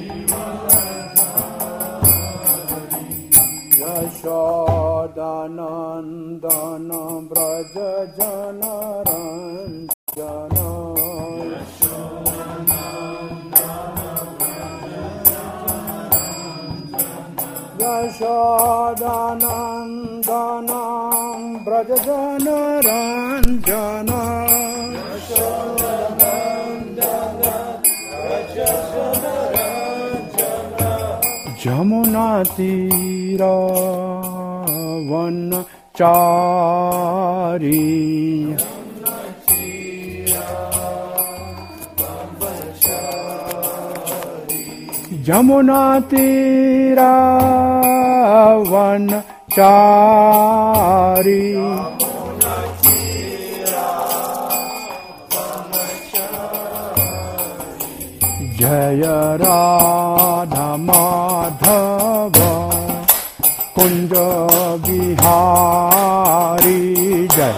यशोदानन्दन व्रज जन रञ्जन यशोदानन्दन व्रज जन रञ्जन जमुना तीरा वनचारी जमुना तीरा वनचारी जय राधा माधव कुंज बिहारी जय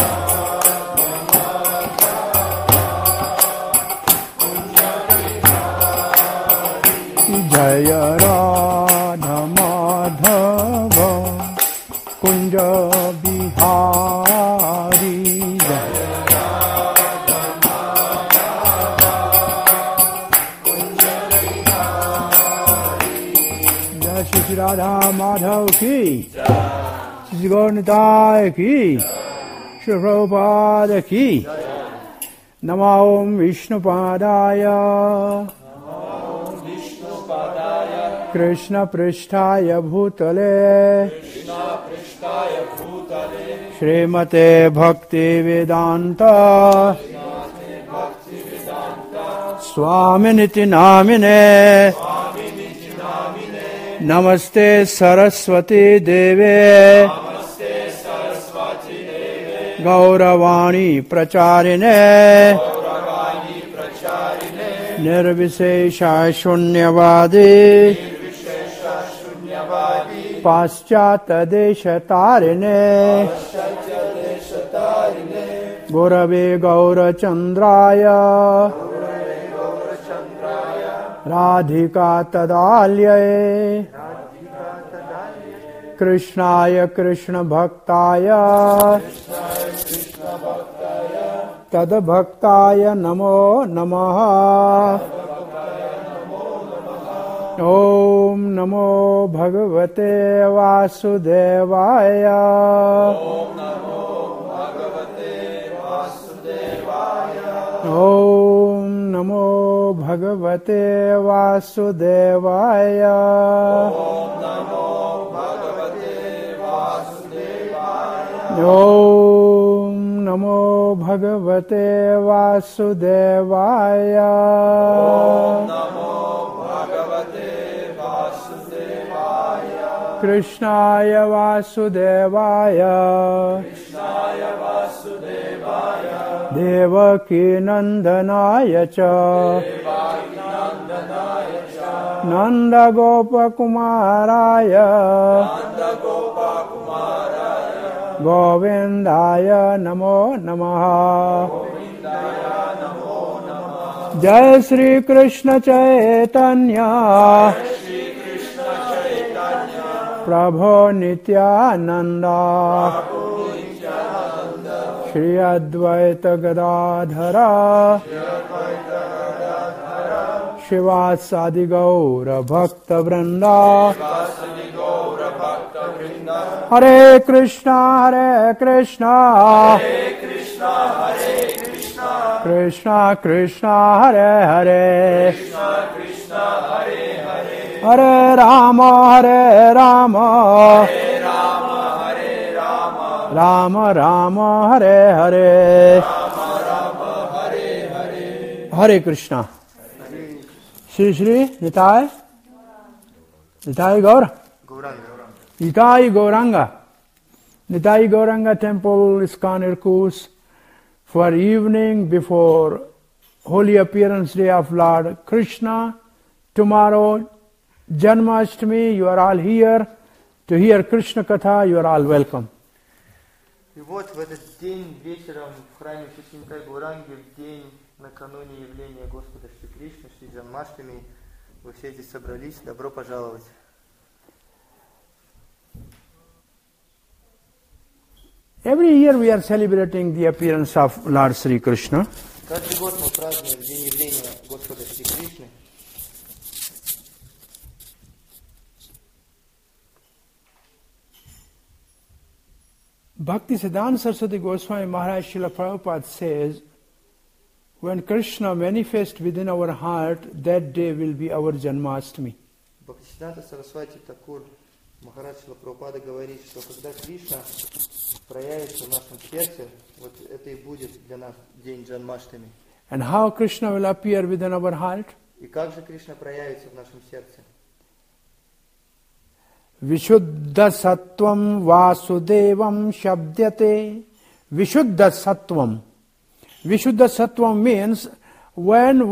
जय राधा माधव कुंज बिहारी जय श्री राधा माधव की श्री गौर निताय की श्री प्रभुपाद की नमो ओम विष्णुपादाय कृष्ण पृष्ठाय भूतले श्रीमते भक्ति वेदांत स्वामिनिति नामिने नमस्ते सरस्वती देवे गौरवाणी प्रचारिणे निर्विशेषा शून्यवादी पाश्चात्य देश तारिणे गुरवे गौरचंद्राय राधिका तदाल्ये कृष्णाय कृष्ण भक्ताय तद्भक्ताय नमो नमः ओम नमो भगवते वासुदेवाय ओम नमो भगवते वासुदेवाय ओम नमो भगवते वासुदेवाय कृष्णाय वासुदेवाय देवकी नंदनाय च नंदगोपकुमाराय गोविंदाय नमो नमः जय श्री कृष्ण चैतन्य प्रभो नित्यानंद श्री अद्वैत गदाधर शिवासादि गौर भक्त वृंदा हरे कृष्णा कृष्णा कृष्णा हरे हरे हरे राम राम राम हरे हरे हरे कृष्णा श्री श्री निताय गौर Nitai Gauranga. Nitai Gauranga temple is Irkutsk for evening before Holy Appearance Day of Lord Krishna. Tomorrow, Janmashtami, you are all here to hear Krishna Katha, you are all welcome. И вот в этот день вечером в храме Шри Нитай Гауранги, в день накануне явления Господа Шри Кришны, Шри Джанмаштами, Вы все здесь собрались. Добро пожаловать. Every year we are celebrating the appearance of Lord Sri Krishna. Каждый год мы празднуем день явления Господа Шри Кришны. Bhaktisiddhanta Saraswati Goswami Maharaj Srila Prabhupada says, when Krishna manifests within our heart, that day will be our Janmashtami. Бхактисиддханта Сарасвати Такур Махарадж Шрила Прабхупада говорит, что когда Кришна проявится в нашем сердце, вот это и будет для нас день Джанмаштами. And how Krishna will appear within our heart? И как же Кришна проявится в нашем сердце? Vishuddha Sattvam Vasudevam Shabdyate. Vishuddha Sattvam. Vishuddha Sattvam means when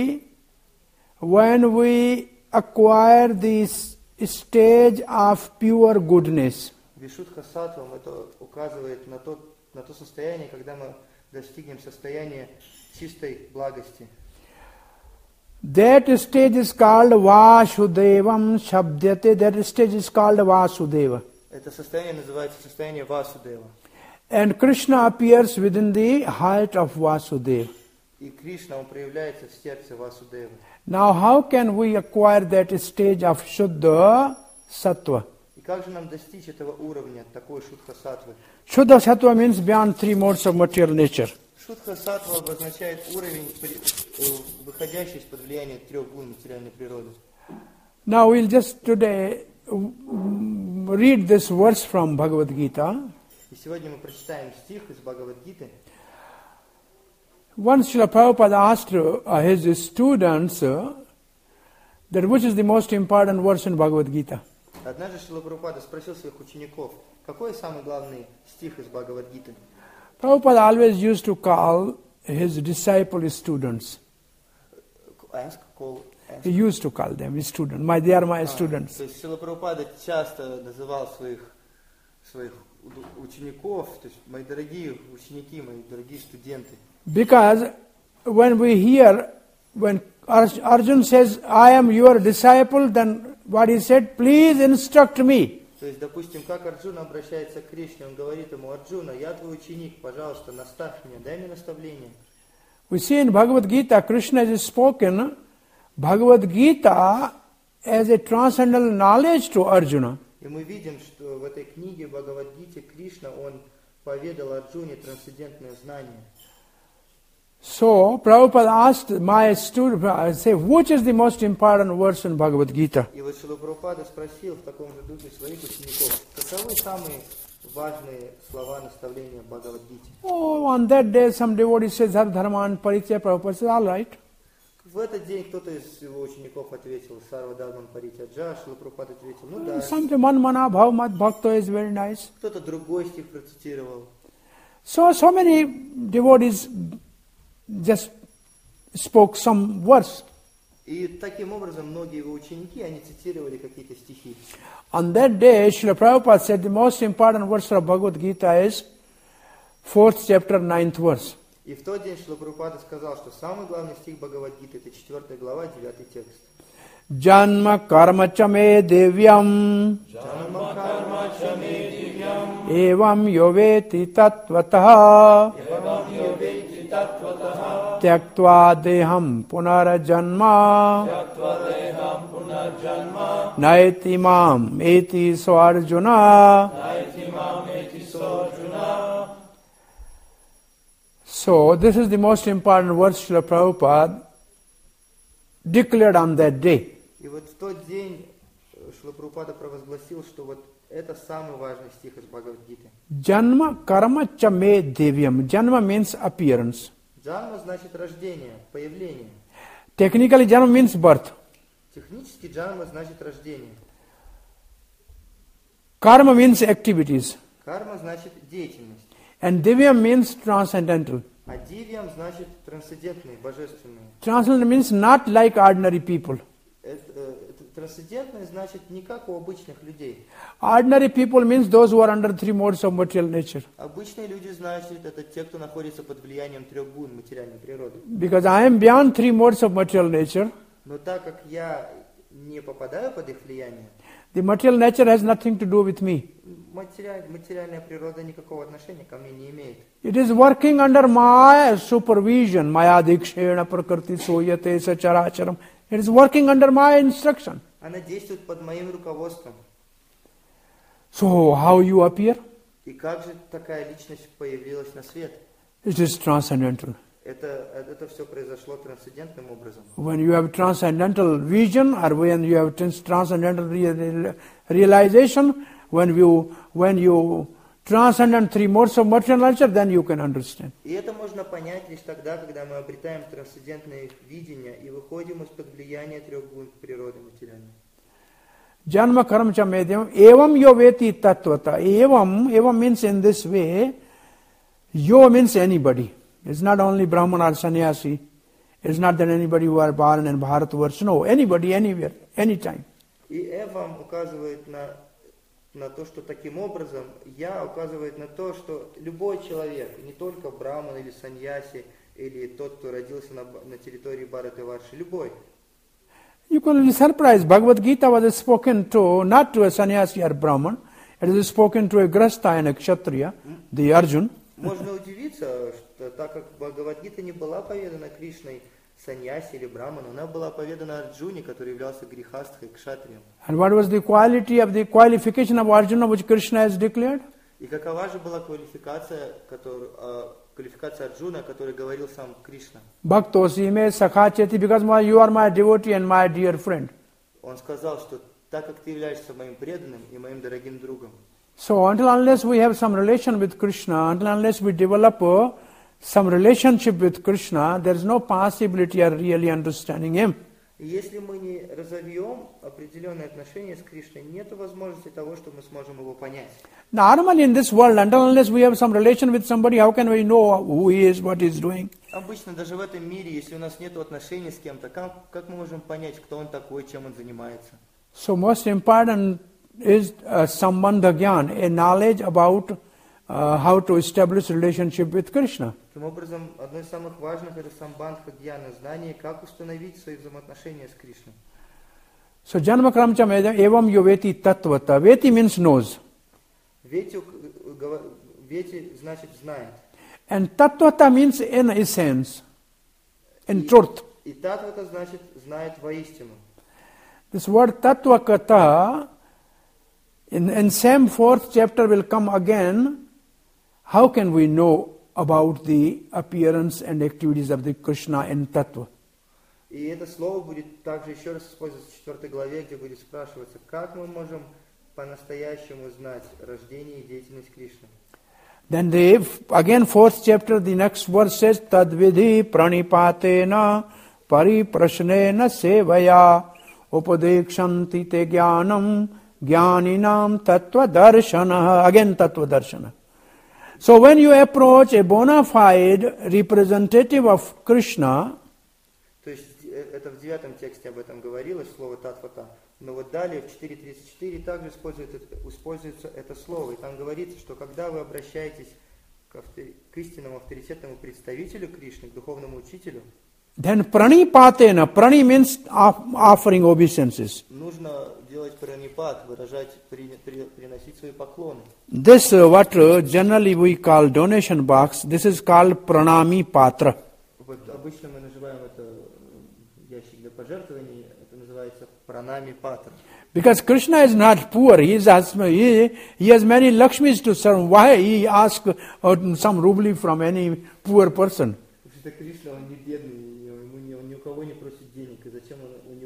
we acquire this stage of pure goodness. Вишудха Саттвам это указывает на то состояние, когда мы достигнем состояния чистой благости. That stage is called Vasudevam Shabdyate. That stage is called Vasudeva. Это состояние называется состояние Васудева. And Krishna appears within the heart of Vasudeva. И Кришна, он проявляется в сердце Васудевы. Now how can we acquire that stage of Shuddha Sattva? И как же нам достичь этого уровня, такой Шудха Саттвы? Shuddha Sattva means beyond three modes of material nature. Шудха Саттва обозначает уровень, выходящий из-под влияния трех гун материальной природы. Now we'll just today read this verse from Bhagavad Gita. И сегодня мы прочитаем стих из Бхагавад-гиты. Once Srila Prabhupada asked his students that which is the most important verse in Bhagavad Gita. Однажды Шрила Прабхупада спросил своих учеников, какой самый главный стих из Бхагавад-гиты? Prabhupada always used to call his disciples students. He used to call them his students. They are my students. То есть Шрила Прабхупада часто называл своих учеников, то есть мои дорогие ученики, мои дорогие студенты. Because when Arjuna says, I am your disciple, then what he said, please instruct me. То есть, допустим, как Арджуна обращается к Кришне, он говорит ему, Арджуна, я твой ученик, пожалуйста, наставь меня, дай мне наставление. We see in Bhagavad Gita, Krishna has spoken Bhagavad Gita as a transcendental knowledge to Arjuna. И мы видим, что в этой книге Бхагавад-гите Кришна, он поведал Арджуне трансцендентное знание. So, Prabhupada asked my student, say, which is the most important verse in Bhagavad Gita? И вот Шрила Прабхупада спросил в таком же духе своих учеников, каковы самые важные слова наставления в Бхагавад-гите? Oh, on that day some devotee says, Dharman Parichaya. Prabhupada says, all right. В этот день кто-то из его учеников ответил, Сарва Дharman Паритяджа, Шрила Прабхупада ответил, ну да. Something man mana bhav mat bhakto is very nice. Кто-то другой стих процитировал. So many devotees just spoke some verse. И таким образом многие его ученики, они цитировали какие-то стихи. On that day, Srila Prabhupada said the most important verse of Bhagavad Gita is 4th chapter, 9th verse. И в тот день Шрила Прабхупада сказал, что самый главный стих Бхагавад-гиты это 4 глава, 9 текст. Janma karma chame devyam evam yoveti tattvataha tyaktva deham punarajanma naiti mam eti swarjuna. So this is the most important verse Srila Prabhupada declared on that day. И вот в тот день Шрила Прабхупада провозгласил, что вот это самый важный стих из Бхагавад-гиты. Janma karma chame devyam. Janma means appearance. Джанма значит рождение, появление. Technically, janma means birth. Технически джанма значит рождение. Karma means activities. Карма значит деятельность. And divyam means transcendental. А дивьям значит трансцендентные, божественные. Transcendental means not like ordinary people. Трансцендентное значит не как у обычных людей. Ordinary people means those who are under three modes of material nature. Обычные люди, значит, это те, кто находится под влиянием трех гун материальной природы. Because I am beyond three modes of material nature, Но так как я не попадаю под их влияние, the material nature has nothing to do with me. материальная природа никакого отношения ко мне не имеет. It is working under my supervision. Maya dikshena prakriti soyate sacharacharam. It is working under my instruction. Она действует под моим руководством. So how you appear? И как же такая личность появилась на свет? It is transcendental. Это все произошло трансцендентным образом. When you have transcendental vision or when you have transcendental realization, when you transcend three modes of material nature, then you can understand. И это можно понять лишь тогда, когда мы обретаем трансцендентное видение и выходим из-под влияния трех гун природы материальной. Janma karma cha medyam evam yo veti tattvata. Evam means in this way. Yo means anybody. It's not only Brahman or sannyasi. It's not that anybody who are born in Bharatvarsh. No, anybody, anywhere, anytime. И эвам указывает на то, что таким образом я указывает на то, что любой человек, не только Брахман или саньяси, или тот, кто родился на территории Бхаратварши, любой. You can be surprised. Bhagavad Gita was spoken to, not to a sannyasi or Brahman. It is spoken to a grasta and a kshatriya, the Arjun. Можно удивиться, что так как Бхагавад-гита не была поведана Кришной саньяси или Брахману, она была поведана Арджуне, который являлся грихастхой, кшатрием. And what was the quality of the qualification of Arjuna which Krishna has declared? И какова же была квалификация Арджуна, о которой говорил сам Кришна? Bhaktosi me sakha cheti, because you are my devotee and my dear friend. Он сказал, что так как ты являешься моим преданным и моим дорогим другом. So until unless we have some relation with Krishna, until unless we develop some relationship with Krishna, there is no possibility of really understanding Him. И если мы не разовьем определенные отношения с Кришной, нет возможности того, что мы сможем его понять. Normally in this world, until unless we have some relation with somebody, how can we know who he is, what he is doing? Обычно даже в этом мире, если у нас нет отношений с кем-то, как мы можем понять, кто он такой, чем он занимается? So most important is sambandha gyan, a knowledge about how to establish relationship with Krishna. Таким образом, одно из самых важных это самбандха гьяна, знание, как установить свои взаимоотношения с Кришной. So janma kramcha evam yo veti tattvata. Veti means knows. Вети значит знает. And tattvata means in essence, in truth. И татвата значит знает воистину. This word tattvakata in same 4th chapter will come again. How can we know about the appearance and activities of the Krishna in Tattva? И это слово будет также еще раз использоваться в 4 главе, где будет спрашиваться, как мы можем по-настоящему знать рождение и деятельность Кришны. Then again 4th chapter, the next verse says, Tadvidhi pranipatena pariprashnena sevaya upadekshanti te jnanam jnaninam tattva darshana. Again tattva darshana. So when you approach a bona fide representative of Krishna, то есть это в 9 тексте об этом говорилось, слово татвата, но вот далее в 4.34 также используется это слово, и там говорится, что когда вы обращаетесь к истинному авторитетному представителю Кришны, к духовному учителю, then pranipatena, prani means offering obeisances. Нужно делать пранипат, приносить свои поклоны. This what generally we call donation box, this is called pranami patra. Вот обычно мы называем это ящик для пожертвований, это называется пранами патра. Because Krishna is not poor, he has many Lakshmis to serve. Why he ask some rubli from any poor person? Потому что Кришна, он не бедный, он ни у кого не просит денег, и зачем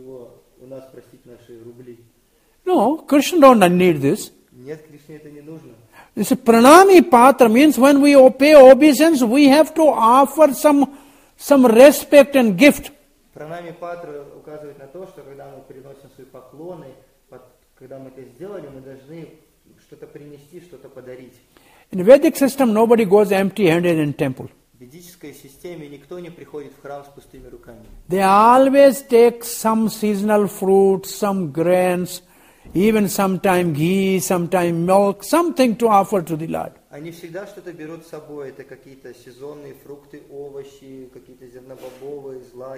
у нас просить наши рубли? No, Krishna don't need this. Нет, Кришне это не нужно. This pranami patra means when we pay obeisance, we have to offer some respect and gift. Пранами патра указывает на то, что когда мы приносим свои поклоны, когда мы это сделали, мы должны что-то принести, что-то подарить. In Vedic system, nobody goes empty-handed in temple. В ведической системе никто не приходит в храм с пустыми руками. They always take some seasonal fruits, some grains, even sometime ghee, sometime milk, something to offer to the Lord. Они всегда что-то берут с собой. Это какие-то сезонные фрукты, овощи, какие-то зернобобовые, злаки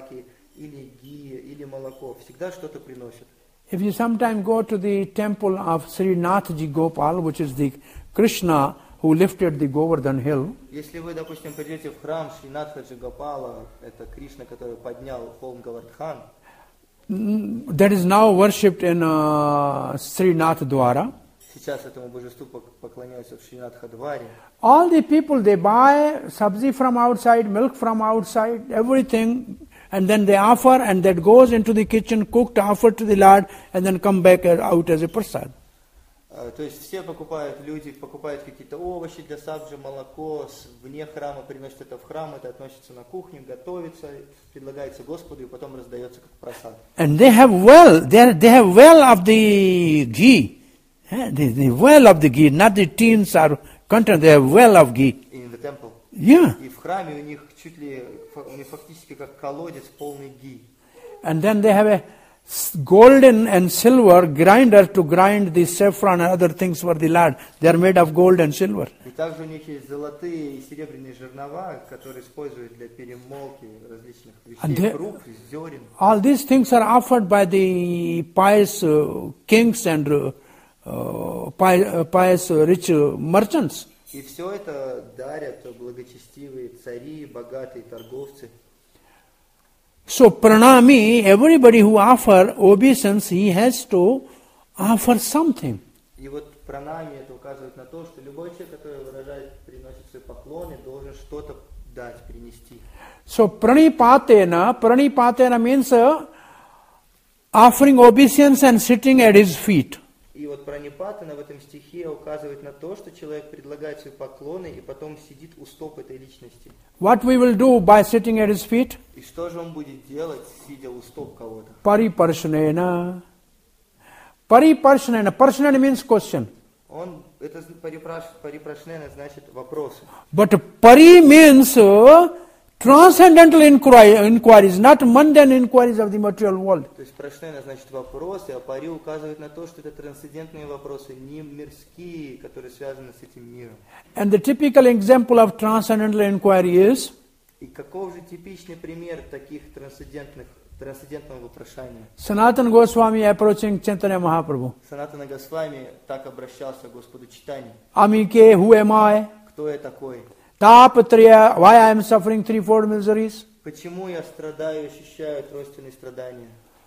или ги, или молоко. Всегда что-то приносят. If you sometime go to the temple of Sri Nathji Gopal, which is the Krishna who lifted the Govardhan hill, Если вы, допустим, пойдете в храм Шринатхаджи Гопала, это Кришна, который поднял холм Говардхан, that is now worshipped in Sri Nath Dwara. сейчас этому божеству поклоняются в Шринатхадваре. All the people, they buy sabzi from outside, milk from outside, everything, and then they offer, and that goes into the kitchen, cooked, offered to the Lord, and then come back out as a prasad. То есть все покупают, люди покупают какие-то овощи для саджи, молоко, вне храма приносят это в храм, это относится на кухню, готовится, предлагается Господу и потом раздается как просад. And they have well of the ghee. The well of the ghee, not the tins or content, they have well of ghee. In the temple. Yeah. И в храме у них чуть ли, у них фактически как колодец полный ги. And then they have a golden and silver grinder to grind the saffron and other things for the Lord. They are made of gold and silver. И также у них есть золотые и серебряные жернова, которые используют для перемолки различных вещей, круп, зерен. All these things are offered by the pious kings and pious rich merchants. И все это дарят благочестивые цари, богатые торговцы. So pranami, everybody who offer obeisance, he has to offer something. И вот пранами это указывает на то, что любой человек, который выражает, приносит свои поклоны, должен что-то дать, принести. So pranipatena means offering obeisance and sitting at his feet. И вот пранипатена в этом стихе указывает на то, что человек предлагает свои поклоны и потом сидит у стоп этой личности. What we will do by sitting at his feet? И что же он будет делать, сидя у стоп кого-то? Pariparshanena. Parshanena means question. Он, это парипрашнена значит вопросы. But pari means transcendental inquiries, not mundane inquiries of the material world. То есть прашнена значит вопросы, а пари указывает на то, что это трансцендентные вопросы, не мирские, которые связаны с этим миром. And the typical example of transcendental inquiry is? И каков же типичный пример таких трансцендентного вопрошания? Sanatana Goswami approaching Chaitanya Mahaprabhu. Санатана Госвами так обращался к Господу Чайтанье. Amike, who am I? Кто я такой? Tapatriya, why I am suffering threefold miseries? Почему я страдаю и ощущаю тройственные страдания?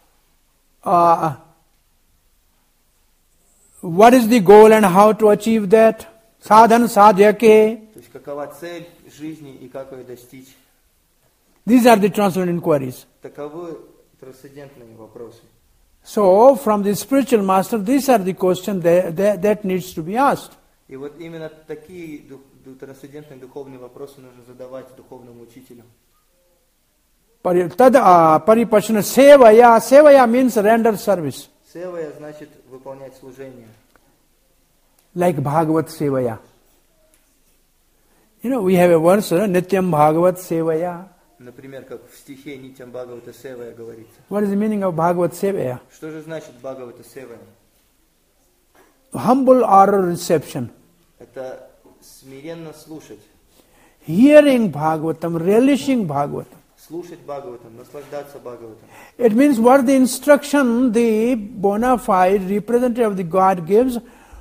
What is the goal and how to achieve that? Sadhan sadhyake. То есть какова цель жизни и как ее достичь? These are the transcendental inquiries. Таковы трансцендентные вопросы. So, from the spiritual master, these are the questions that needs to be asked. И вот именно такие трансцендентные духовные вопросы нужно задавать духовному учителю. Paripashana sevaya. Sevaya means render service. Севая значит выполнять служение. Like Bhagavat sevaya. You know, we have a verse, Nityam Bhagavat sevaya. Например, как в стихе Нитям Бхагавата Севая говорится. What is the meaning of Bhagavat sevaya? Что же значит Бхагавата Севая? Humble oral reception. Это смиренно слушать. Hearing Bhagavatam, relishing Bhagavatam. Слушать Бхагаватам, наслаждаться Бхагаватам. It means what the instruction the bona fide representative of the God gives,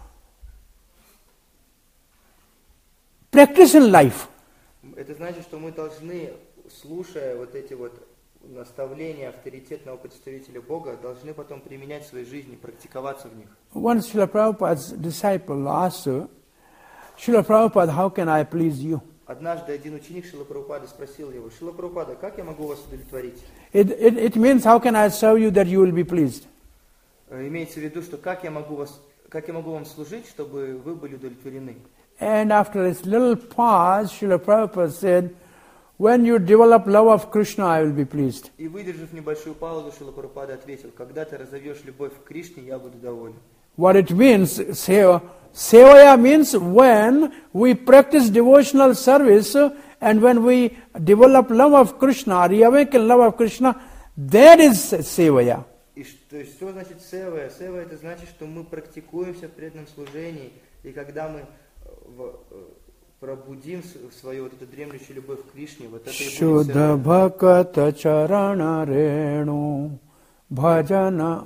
practice in life. Это значит, что мы должны, слушая вот эти вот наставления авторитетного представителя Бога, должны потом применять в своей жизни, практиковаться в них. Once Srila Prabhupada's disciple asked, Srila Prabhupada, how can I please you? Однажды один ученик Шрила Прабхупады спросил его: Шрила Прабхупада, как я могу вас удовлетворить? It means how can I serve you that you will be pleased? Имеется в виду, что как я могу вам служить, чтобы вы были удовлетворены? And after a little pause, Srila Prabhupada said, when you develop love of Krishna, I will be pleased. И выдержав небольшую паузу, Шрила Прабхупада ответил: когда ты разовьешь любовь к Кришне, я буду доволен. What it means, Sevaya means when we practice devotional service and when we develop love of Krishna, reawaken love of Krishna, that is Sevaya. И что значит Севая? Севая это значит, что мы практикуемся в преданном служении, и когда мы пробудим свою вот эту дремлющую любовь к Кришне, вот это и будет Shuddha bhakata charana renu bhajana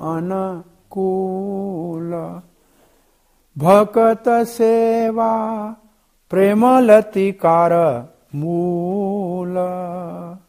anakula bhakata seva premalati kara mula.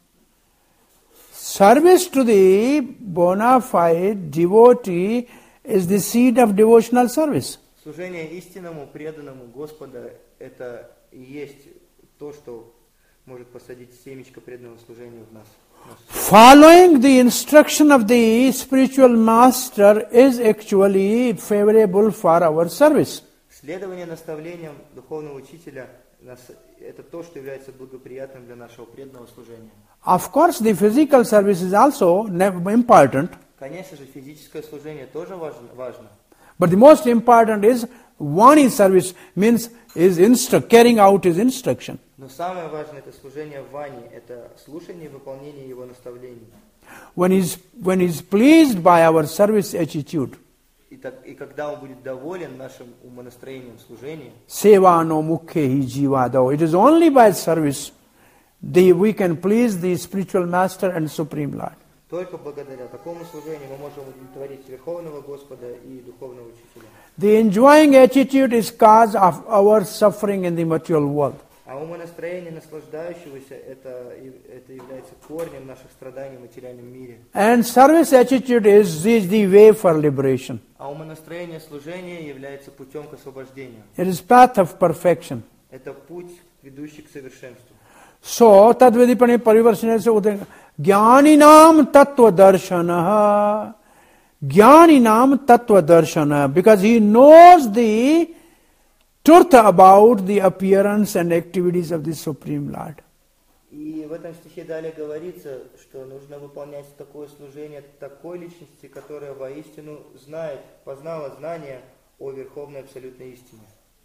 Service to the bona fide devotee is the seed of devotional service. Служение истинному, преданному Господа – это и есть то, что может посадить семечко преданного служения в нас. Following the instruction of the spiritual master is actually favorable for our service. Следование наставлениям духовного учителя – это то, что является благоприятным для нашего преданного служения. Of course, the physical service is also important. Конечно же, физическое служение тоже важно. But the most important is Vani service, means carrying out his instruction. Но самое важное это служение Вани, это слушание и выполнение его наставлений. When he's pleased by our service attitude, И когда он будет доволен нашим умонастроением служения, Sevano mukhe hi jivado. It is only by service we can please the spiritual master and Supreme Lord. только благодаря такому служению мы можем удовлетворить Верховного Господа и Духовного Учителя. The enjoying attitude is cause of our suffering in the material world. А умонастроение наслаждающегося это является корнем наших страданий в материальном мире. And service attitude is the way for liberation. А умонастроение служения является путем к освобождению. It is path of perfection. Это путь, ведущий к совершенству. So, tadvidipane parivarsane se ude jnaninam tattva darshana. Jnaninam tattva darshana. Because he knows the truth about the appearance and activities of the Supreme Lord. И в этом стихе далее говорится, что нужно выполнять такое служение такой личности, которая воистину знает, познала знания о Верховной Абсолютной Истине.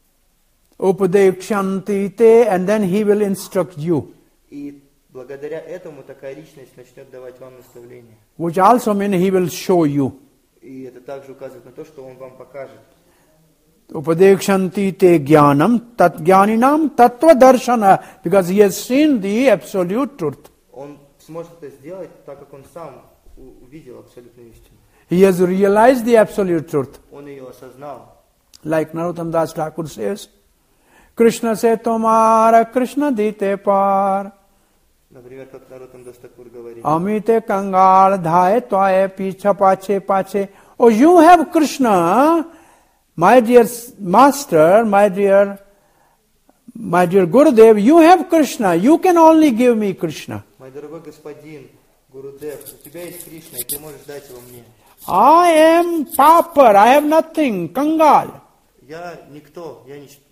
Upadekshanti te, and then he will instruct you. И благодаря этому такая личность начнет давать вам наставления. Which also means he will show you. И это также указывает на то, что он вам покажет. Upadekshanti te jnanam tat jnaninam tattva darshana, because he has seen the absolute truth. Он сможет это сделать, так как он сам увидел абсолютную истину. He has realized the absolute truth. Он ее осознал. Like Narottam Das Thakur says, Krishna se tomara Krishna dite par, Например, как Нароттам Дас Такур говорит. Amite kangal dhaye twaye picha pache pache. Oh, you have Krishna, my dear master, my dear Gurudev, you have Krishna. You can only give me Krishna. Мой дорогой господин Гурудев, у тебя есть Кришна, и ты можешь дать его мне. I am pauper, I have nothing, kangal. Я никто,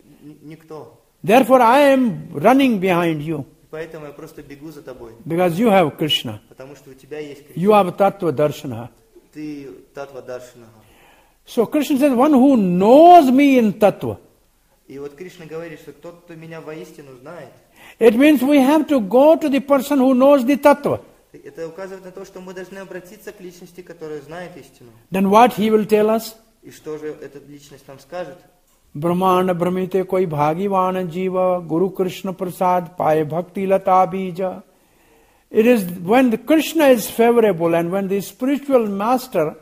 никто. Therefore I am running behind you. Поэтому я просто бегу за тобой. Because you have Krishna. Потому что у тебя есть Кришна. You have Tattva Darshana. Ты Татва Даршанаха. So Krishna says, one who knows me in Tattva. И вот Кришна говорит, что тот, кто меня воистину знает. It means we have to go to the person who knows the Tattva. Это указывает на то, что мы должны обратиться к личности, которая знает истину. Then what he will tell us? И что же эта личность нам скажет? Brahmana brahmite koi bhagivana jiva Guru Krishna prasad paye bhakti lata bija. It is when the Krishna is favorable and when the spiritual master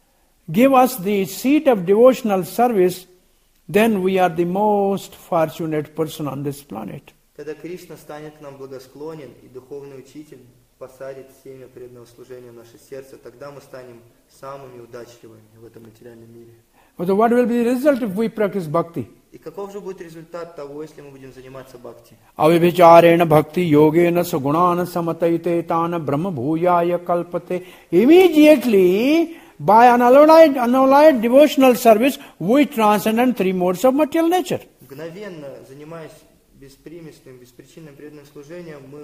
give us the seat of devotional service, then we are the most fortunate person on this planet. Когда Кришна станет к нам благосклонен и духовный учитель посадит семя преданного служения в наше сердце, тогда мы станем самыми удачливыми в этом материальном мире. So what will be the result if we practice bhakti? И каков же будет результат того, если мы будем заниматься бхакти? Avibhicharena bhakti yogena sugunana samataite tana brahma bhuyaya kalpate. Immediately, by unalloyed devotional service, we transcend three modes of material nature. Мгновенно, занимаясь беспримесным, беспричинным преданным служением, мы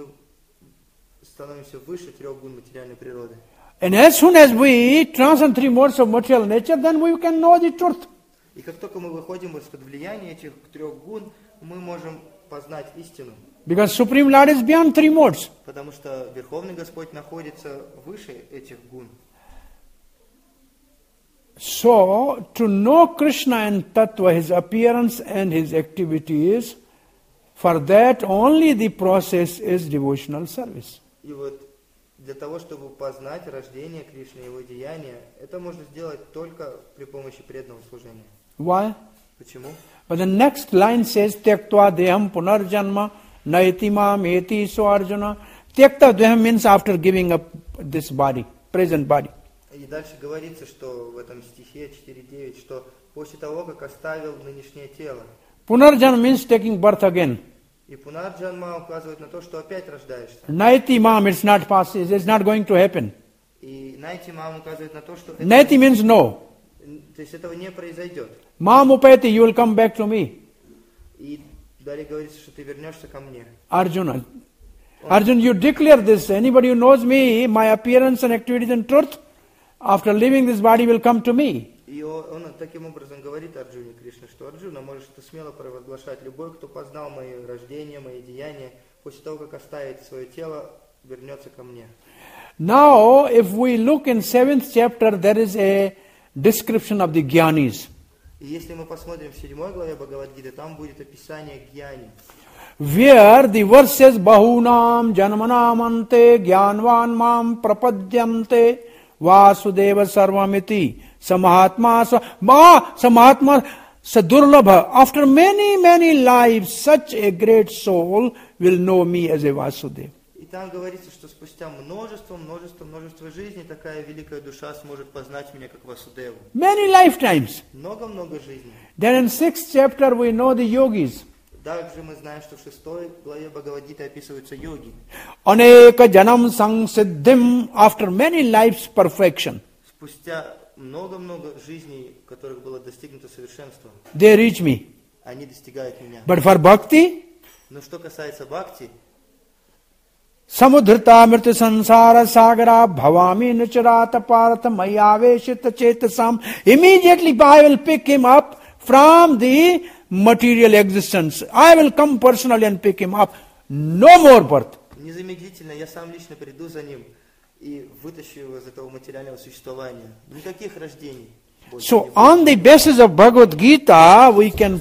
становимся выше трех гун материальной природы. And as soon as we transcend three modes of material nature, then we can know the truth. И как только мы выходим из-под влияния этих трех гун, мы можем познать истину. Because Supreme Lord is beyond three modes. Потому что Верховный Господь находится выше этих гун. So, to know Krishna and Tattva, his appearance and his activities, For that only the process is devotional service. И вот для того, чтобы познать рождение Кришны и его деяния, это можно сделать только при помощи преданного служения. Why? Почему? But the next line says, Tyaktva deham punarjanma naitimam eti so Arjuna. Tyakta deham means after giving up this body, present body. И дальше говорится, что в этом стихе 4.9, что после того, как оставил нынешнее тело. Punarjanma means taking birth again. И пунарджанма указывает на то, что опять рождаешься. Naitimam, it's not possible, it's not going to happen. И найтимам указывает на то, что Naiti means no. то есть этого не произойдет. Mam upayati, you will come back to me. И далее говорится, что ты вернешься ко мне. Arjuna. Arjuna, you declare this. Anybody who knows me, my appearance and activities and truth, after leaving this body will come to me. И он таким образом говорит Арджуне Кришна, что Арджуна, можешь это смело провозглашать. Любой, кто познал мои рождения, мои деяния, после того, как оставит свое тело, вернется ко мне. Now, if we look in 7th chapter, there is a description of the Gyanis. И если мы посмотрим в 7 главе Бхагавад-гиты, там будет описание гьяни. Where the verse says, Bahunam janmanamante gyanvan mam prapadyante vasudeva sarvamiti samahatma samahatma sadurlabha. After many lives, such a great soul will know me as a Vasudeva. И там говорится, что спустя множество жизней такая великая душа сможет познать меня как Васудеву. Many lifetimes. Много жизней. Then in 6th chapter we know the yogis. Также мы знаем, что в 6 главе Бхагавад-гиты описываются йоги. Aneka janam sangsiddhim, after many lives perfection. Спустя много жизней, в которых было достигнуто совершенство, They reach me. они достигают меня. But for bhakti, Но что касается бхакти, samudhrita mrita sansara sagara bhavami nacharata partha mayaveshita chetasam. Immediately I will pick him up from the material existence. I will come personally and pick him up. No more birth. незамедлительно я сам лично приду за ним и вытащу его из этого материального существования. Никаких рождений. So on the basis of Bhagavad Gita, we can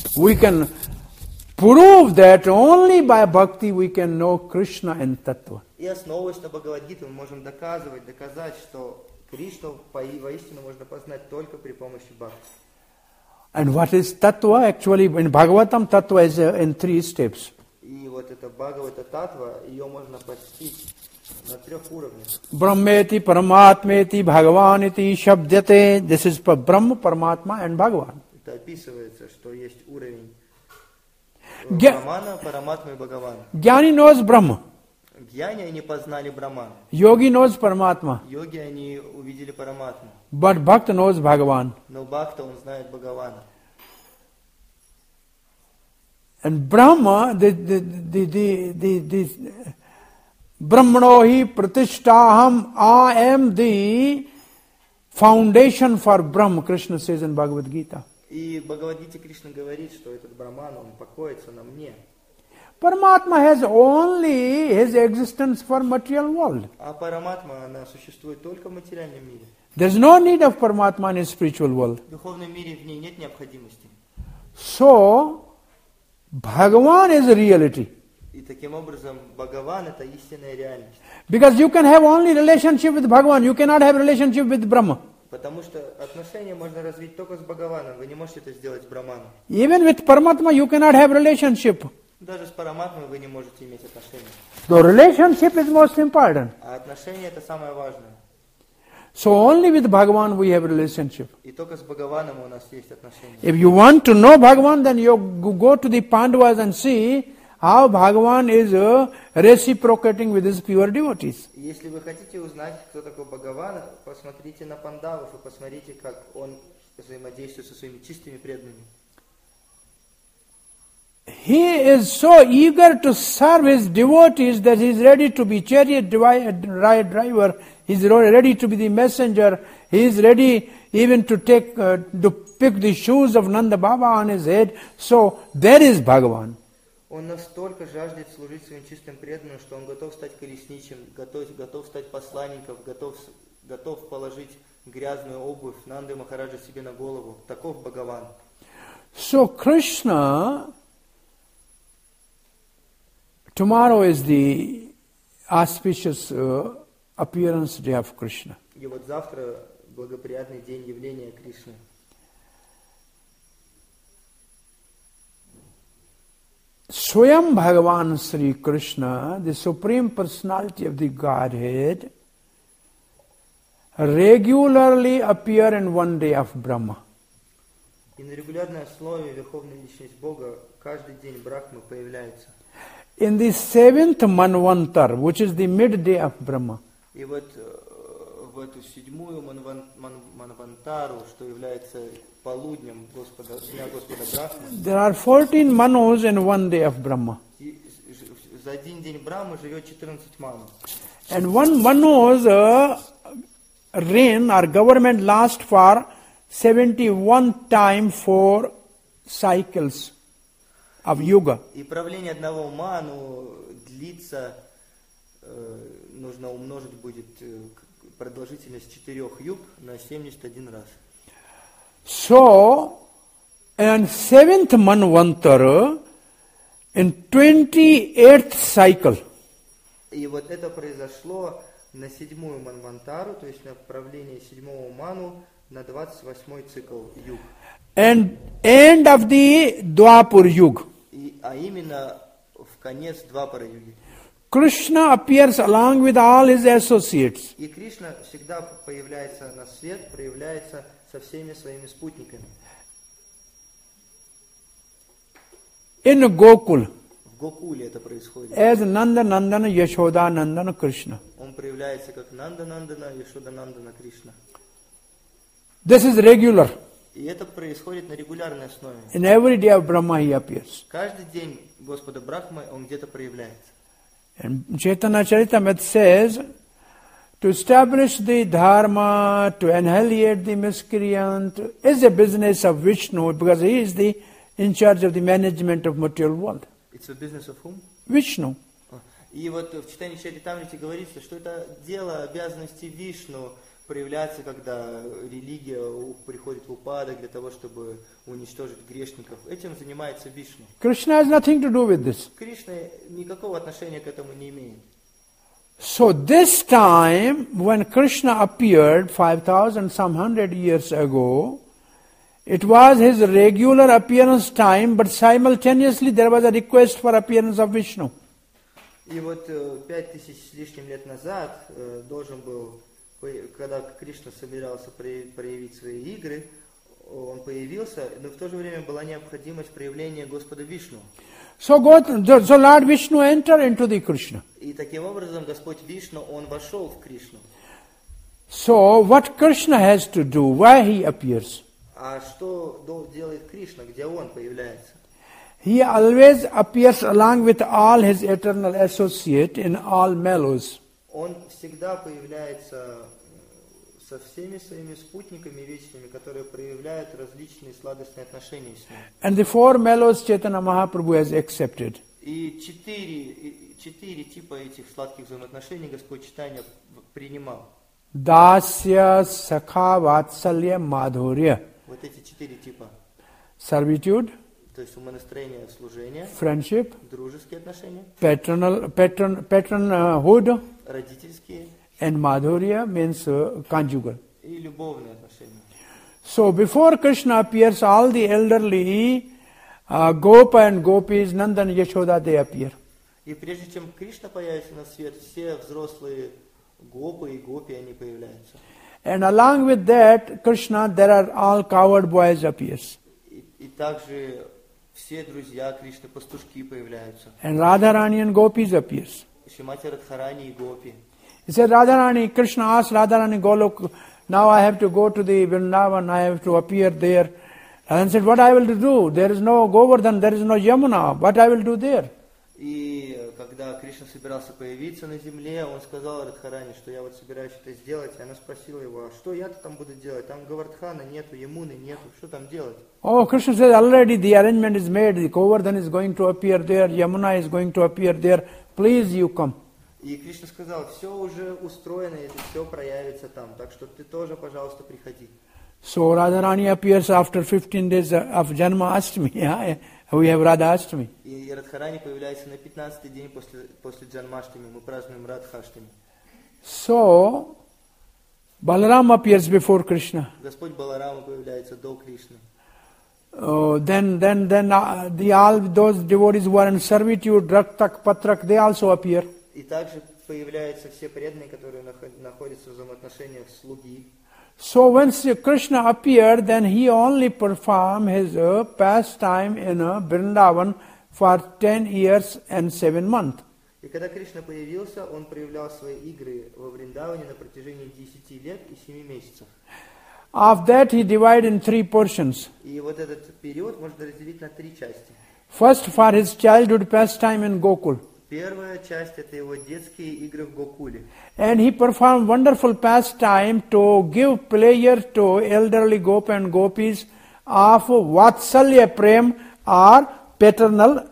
prove that only by bhakti we can know Krishna and Tattva. И основываясь на Бхагавад-гите, мы можем доказать, что Кришну воистину можно познать только при помощи бхакти. And what is Tattva? Actually, in Bhagavatam, Tattva is in 3 steps. И вот эта Бхагавата Татва, ее можно постичь на 3 уровнях. Brahmeti, Paramatmeti, Bhagavaniti, Shabdyate. This is Brahma, Paramatma and Bhagavan. Это описывается, что есть уровень Брамана, Параматмы и Бхагавана. Jnani knows Brahma. Гьяни они познали Браман. Yogi knows Paramatma. Йоги они увидели Параматму. But Bhakta knows Bhagavan. Но Бхакта он знает Бхагавана. And Brahma, the Brahmanohi Pratishtaham, I am the foundation for Brahma, Krishna says in Bhagavad Gita. И в Бхагавад-гите Кришна говорит, что этот Браман, он покоится на мне. Paramatma has only his existence for material world. А Параматма, она существует только в материальном мире. There is no need of Paramatma in spiritual world. В духовном мире в ней нет необходимости. So, Bhagavan is a reality. И таким образом Бхагаван это истинная реальность. Because you can have only relationship with Bhagavan, you cannot have relationship with Brahma. Потому что отношения можно развить только с Бхагаваном, вы не можете это сделать с Браманом. Even with Paramatma you cannot have relationship. Даже с Параматмой вы не можете иметь отношения. The relationship is most important. А отношения это самое важное. So only with Bhagavan we have relationship. И только с Бхагаваном у нас есть отношения. If you want to know Bhagavan, then you go to the Pandavas and see how Bhagavan is reciprocating with his pure devotees. Если вы хотите узнать, кто такой Бхагаван, посмотрите на пандавов и посмотрите, как он взаимодействует со своими чистыми преданными. He is so eager to serve his devotees that he is ready to be chariot driver, he is ready to be the messenger, he is ready even to pick the shoes of Nanda Baba on his head. So there is Bhagavan. Он настолько жаждет служить своим чистым преданным, что он готов стать колесничим, готов стать посланником, готов положить грязную обувь Нанды Махараджа себе на голову. Таков Бхагаван. So Krishna Tomorrow is the auspicious appearance day of Krishna. И вот завтра благоприятный день явления Кришны. Swayam Bhagavan Sri Krishna, the Supreme Personality of the Godhead, regularly appear in one day of Brahma. И на регулярной основе Верховная Личность Бога каждый день Брахмы появляется. In the seventh Manvantar, which is the midday of Brahma. И вот в эту седьмую Манвантару, что является полуднем Дня Господа Брахмы, There are 14 Manus in one day of Brahma. за один день Брахмы живет 14 Ману. And one Manu's reign or government lasts for 71 times 4 cycles of yuga. И правление одного Ману длится, нужно умножить будет продолжительность 4 юг на 71 раз. So, in 7th Manvantar, in 28th cycle, И вот это произошло на седьмую Манвантару, то есть на правление седьмого Ману на 28-й цикл юг. and end of the Dwapur Yuga. А именно в конец Двапара-юги. Krishna appears along with all his associates. И Кришна всегда появляется на свет, проявляется со всеми своими спутниками. In Gokul, В Гокуле это происходит. as Nanda Nandana Yashoda Nandana Krishna. Он проявляется как Нанда-Нандана, Яшода-Нандана Кришна. This is regular. И это происходит на регулярной основе. In every day of Brahma he appears. Каждый день Господа Брахмы он где-то проявляется. And Chaitanya Charitamrita says, to establish the dharma, to annihilate the miscreant, is a business of Vishnu, because he is the in charge of the management of material world. It's a business of whom? Vishnu. И вот в читании Чаритамрити говорится, что это дело обязанности Вишну проявляться, когда религия приходит в упадок для того, чтобы уничтожить грешников. Этим занимается Вишну. Krishna has nothing to do with this. Кришна никакого отношения к этому не имеет. So this time, when Krishna appeared 5,000 some 100 years ago, it was his regular appearance time, but simultaneously there was a request for appearance of Vishnu. И вот 5000 с лишним лет назад должен был, когда Кришна собирался проявить свои игры, он появился, но в то же время была необходимость проявления Господа Вишну. So Lord Vishnu entered into the Krishna. И таким образом Господь Вишну, он вошел в Кришну. So what Krishna has to do, why he appears? А что делает Кришна, где он появляется? He always appears along with all his eternal associates in all mellows. Он всегда появляется со всеми своими спутниками вечными, которые проявляют различные сладостные отношения с ним. And the 4 mellows Chaitanya Mahaprabhu has accepted. И четыре типа этих сладких взаимоотношений Господь Чайтанья принимал. Dasya, Sakha, Vatsalya, Madhurya. Вот эти 4 типа. Servitude, То есть умонастроение, служение, friendship, дружеские отношения, patronhood, родительские and Madhurya means conjugal. и любовные отношения. So before Krishna appears, all the elderly Gopa and Gopis, Nanda and Yashoda, they appear. И прежде чем Кришна появится на свет, все взрослые гопы и гопи, они появляются. And along with that, Krishna, there are all coward boys appears. И также все друзья Кришны, пастушки появляются. And Radharani and Gopis appears. Шримати Радхарани и гопи. He said, Radharani, Krishna asked Radharani, go look, now I have to go to the Vrindavan, I have to appear there. And said, what I will do? There is no Govardhan, there is no Yamuna, what I will do there? И когда Кришна собирался появиться на земле, он сказал Радхарани, что я вот собираюсь это сделать. И она спросила его, а что я-то там буду делать? Там Говардхана нету, Ямуны нету, что там делать? Oh, Krishna says, already the arrangement is made, the Govardhan is going to appear there, Yamuna is going to appear there, please you come. И Кришна сказал, все уже устроено, это все проявится там, так что ты тоже, пожалуйста, приходи. So Radharani appears after 15 days of Janma Ashtami. We have Radha Ashtami. И Радхарани появляется на 15-й день после Джанмаштами. Мы празднуем Радхаштами. So, Balaram appears before Krishna. Господь Баларама появляется до Кришны. Then all those devotees who are in servitude, Draktak, Patrak, they also appear. И также появляются все преданные, которые находятся в взаимоотношениях слуги. So when Krishna appeared, then he only performed his pastime in Vrindavan for 10 years and 7 months. И когда Кришна появился, он проявлял свои игры во Вриндаване на протяжении 10 лет и 7 месяцев. Of that he divided in 3 portions. И вот этот период можно разделить на 3 части. First, for his childhood pastime in Gokul. Первая часть — это его детские игры в Гокуле. And he performed wonderful pastime to give pleasure to elderly Gopa and Gopis of Vatsalya Prem or paternal,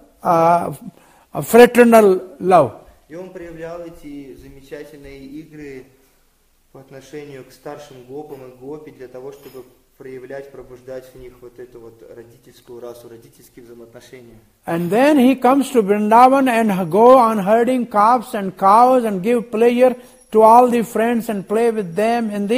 fraternal love. И он проявлял эти замечательные игры по отношению к старшим гопам и гопи для того, чтобы проявлять, пробуждать в них вот эту вот родительскую расу, родительские взаимоотношения. And then he comes to Vrindavan and go on herding calves and cows and give pleasure to all the friends and play with them in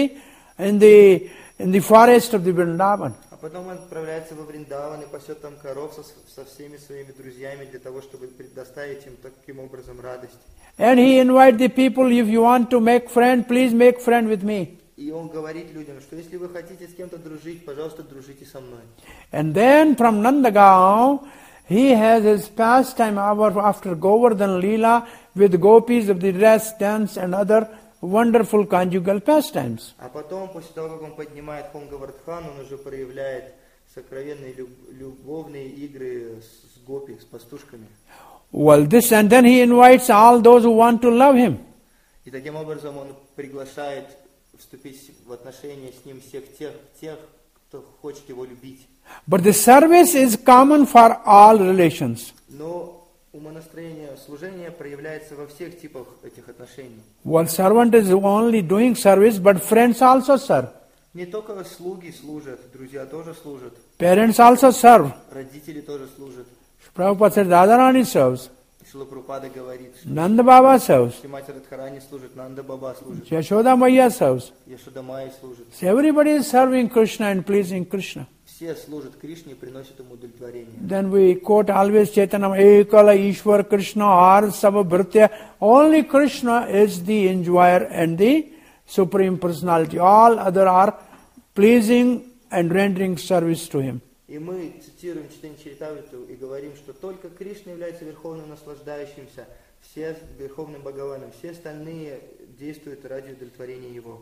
the forest of the Vrindavan. А потом он отправляется во Вриндаван и пасет там коров со всеми своими друзьями для того, чтобы предоставить им таким образом радость. And he invites the people, if you want to make friend, please make friend with me. И он говорит людям, что если вы хотите с кем-то дружить, пожалуйста, дружите со мной. And then from Nandagaon, he has his pastime hour after Govardhan Leela with gopis of the dress, dance and other wonderful conjugal pastimes. А потом, после того, как он поднимает холм Говардхан, он уже проявляет сокровенные любовные игры с гопи, с пастушками. Well, this and then he invites all those who want to love him. И таким образом он приглашает вступить в отношения с ним всех тех, кто хочет его любить. But the service is common for all relations. Но умонастроение служения проявляется во всех типах этих отношений. Well, servant is only doing service, but friends also serve. Не только слуги служат, друзья тоже служат. Parents also serve. Родители тоже служат. Prabhupada said Radharani serves. Шрила Прабхупада говорит, что Nanda Baba serves. Мать Радхарани служит, Нанда Баба служит, Yashoda Maya serves. Яшода Майя служит. So everybody is serving Krishna and pleasing Krishna. Все служат Кришне и приносят ему удовлетворение. Then we quote always Chaitanya Ekala Ishwar Krishna or Sababhritya. Only Krishna is the enjoyer and the Supreme Personality. All other are pleasing and rendering service to him. И мы цитируем чтение Чаритамриту и говорим, что только Кришна является верховным наслаждающимся, все верховным Бхагаваном, все остальные действуют ради удовлетворения его.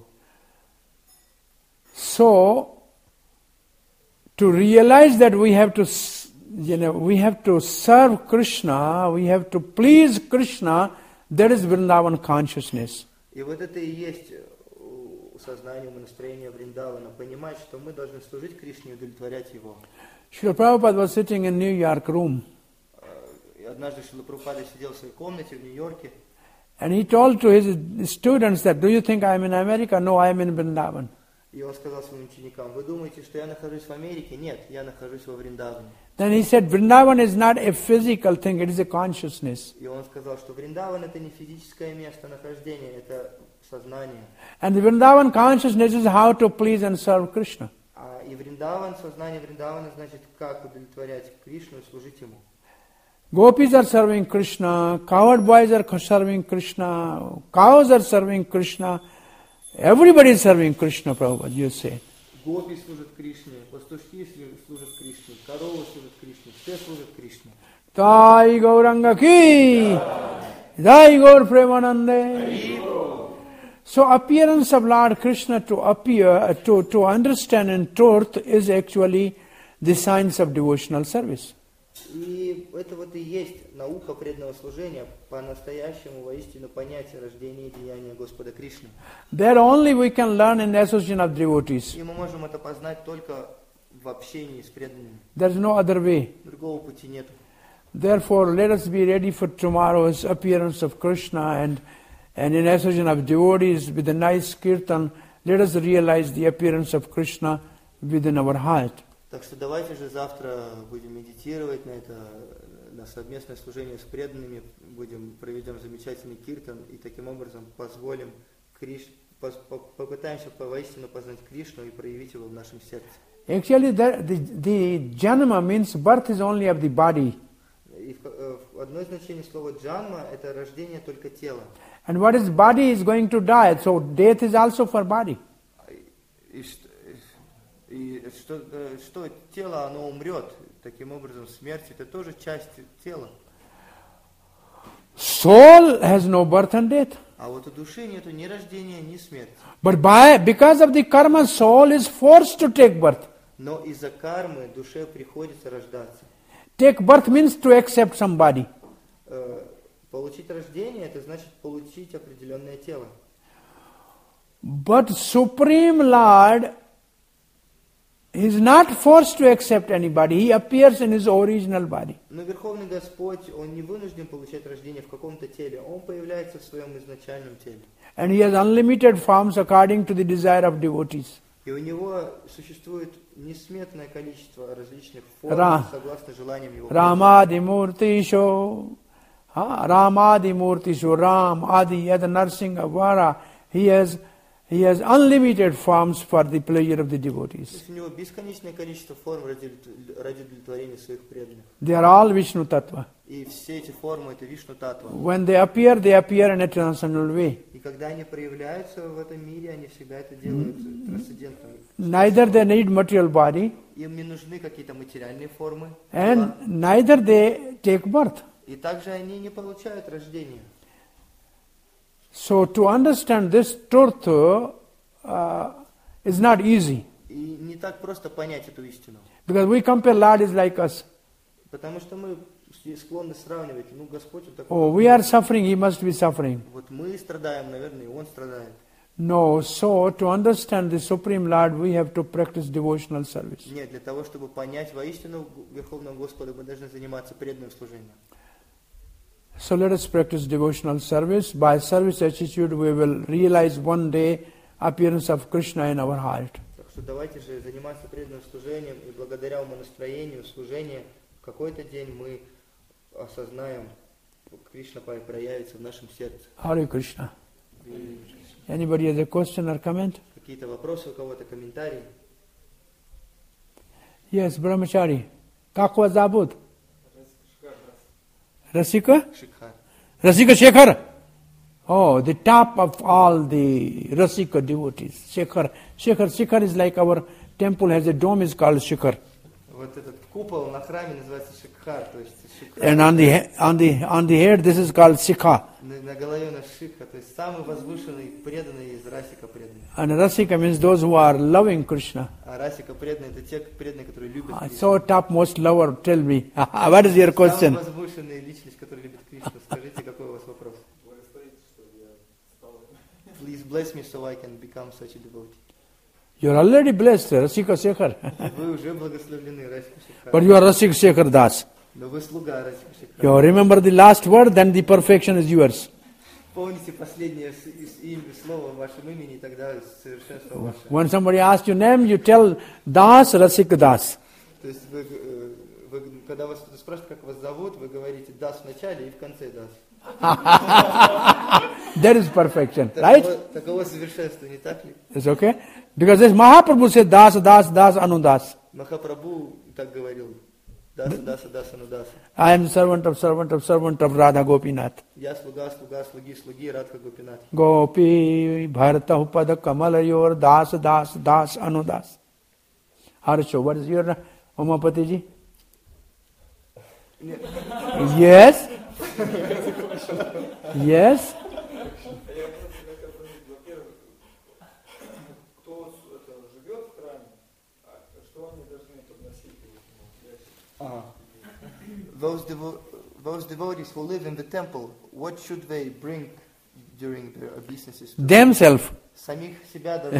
So, to realize that we have to serve Krishna, we have to please Krishna, that is Vrindavan consciousness. И вот это и есть сознание, настроение Вриндавана, понимать, что мы должны служить Кришне и удовлетворять его. Srila Prabhupada was sitting in New York room. Однажды Шрила Прабхупада сидел в своей комнате в Нью-Йорке. And he told to his students that, do you think I am in America? No, I am in Vrindavan. И он сказал своим ученикам, вы думаете, что я нахожусь в Америке? Нет, я нахожусь во Вриндаване. Then he said, Vrindavan is not a physical thing, it is a consciousness. И он сказал, что Вриндаван это не физическое место нахождения, это сознание. And the Vrindavan consciousness is how to please and serve Krishna. И Вриндаван, сознание Вриндавана, значит, как удовлетворять Кришну и служить ему. Gopis are serving Krishna, cowherd boys are serving Krishna, cows are serving Krishna, everybody is serving Krishna, Prabhupada, you say. Гопи служат Кришне, пастушки служат Кришне, коровы служат Кришне, все служат Кришне. Jai Gauranga ki, Jai Gaur Premanande. So appearance of Lord Krishna to appear, to understand in truth is actually the science of devotional service. И это вот и есть наука преданного служения, по-настоящему воистину понятие рождения и деяния Господа Кришны. That only we can learn in the association of devotees. И мы можем это познать только в общении с преданными. There is no other way. Другого пути нет. Therefore, let us be ready for tomorrow's appearance of Krishna and in association of devotees with a nice kirtan, let us realize the appearance of Krishna within our heart. Так что давайте же завтра будем медитировать на это, на совместное служение с преданными, проведем замечательный киртан и таким образом позволим попытаемся воистину познать Кришну и проявить его в нашем сердце. Actually, the janma means birth is only of the body. И одно значение слова джанма – это рождение только тела. And what is body is going to die, so death is also for body. И что тело, оно умрет, таким образом смерть – это тоже часть тела. Soul has no birth and death. А вот у души нету ни рождения, ни смерти. But because of the karma, soul is forced to take birth. Но из-за кармы душе приходится рождаться. Take birth means to accept somebody. Получить рождение – это значит получить определенное тело. But Supreme Lord is not forced to accept anybody. He appears in his original body. Но Верховный Господь, Он не вынужден получать рождение в каком-то теле. Он появляется в своем изначальном теле. And he has unlimited forms according to the desire of devotees. И у него существует несметное количество различных форм, согласно желаниям его. Ramadi Murtisho, Ramadi Murtisho, Ram, Adi, Yad Narsingha, Vara. He has unlimited forms for the pleasure of the devotees. То есть у него бесконечное количество форм ради удовлетворения своих преданных. They are all Vishnu Tattva. И все эти формы это Вишну Татва. When they appear in a transcendental way. И когда они проявляются в этом мире, они всегда это делают трансцендентно. Neither they need material body. Им не нужны какие-то материальные формы. And neither they take birth. И также они не получают рождения. So to understand this truth is not easy. И не так просто понять эту истину. Because we compare Lord is like us. Потому что мы склонны сравнивать, Господь вот такой. Oh, we are suffering, he must be suffering. Вот мы страдаем, наверное, и Он страдает. No, so to understand the Supreme Lord, we have to practice devotional service. Нет, для того, чтобы понять воистину Верховного Господа, мы должны заниматься преданным служением. So let us practice devotional service. By service attitude, we will realize one day appearance of Krishna in our heart. Так что давайте же заниматься преданным служением, и благодаря умонастроению, служению, в какой-то день мы осознаем, Кришна проявится в нашем сердце. Hare Krishna. Anybody has a question or comment? Какие-то вопросы у кого-то, комментарии? Yes, Brahmachari. Как вас зовут? Rasika? Шикхар. Rasika Shekhar. Oh, the top of all the Rasika devotees. Shekhar. Shekhar is like our temple has a dome is called Shekhar. Вот этот купол на храме называется Шикхар, то есть Шикхар. And on the head this is called Sikha. На голове у нас Шикха, то есть самый возвышенный, преданный из Расика преданный. And Rasika means those who are loving Krishna. А Расика преданные это те преданные, которые любят Кришну. So topmost lover, tell me, what is your question? Самая возвышенная личность, которая любит Кришну. Скажите, какой у вас вопрос? Please bless me so I can become such a devotee. You are already blessed, Rasika Shekhar. Вы уже благословлены, Расика Шикхар. But you are Rasika Shekhar Das. Но вы слуга Расика Шикхар. You remember the last word, then the perfection is yours. Помните последнее слово в вашем имени, и тогда совершенство ваше. When somebody asks your name, you tell Das, Rasika Das. То есть вы, когда вас кто-то спрашивает, как вас зовут, вы говорите Das в начале и в конце Das. That is perfection, right? Таково совершенство, не так ли? It's okay? Because this Mahaprabhu said Das, Das, Das, Anudas. Махапрабху так говорил. Даса, Даса, Даса, Нудаса. I am servant of Radha Gopinath. Я слуга, слуги, Радха Гопинат. Gopi Bharata Upada Kamalayor Das, Das, Das, Anudas. Harsho, what is your name? Umapati ji? Yes? Yes? Those devotees who live in the temple, what should they bring during their obeisances? Themselves. Самих себя должны.